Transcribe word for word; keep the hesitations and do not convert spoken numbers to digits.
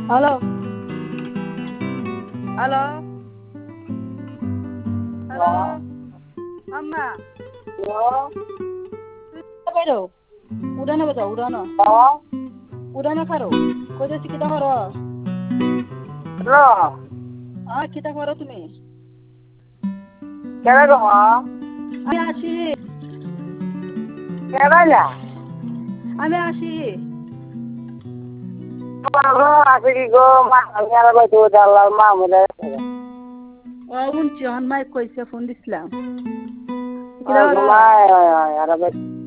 hello hello hello আম্মা বাইরো উড়ানো বাজাও উড়ানো উড়ানো খারো কইতেছি কিতা করো হ্যালো হ্যাঁ কিতা করো তুমি কেডা গো আমি আসি কেডাইলা আমি আসি গো আছে কি গো মা আমি আর বাইতো জানলাম মা মনে ও শুনছি হন মাইক কইছে ফোন দিছিলাম আর ঘুমায় আর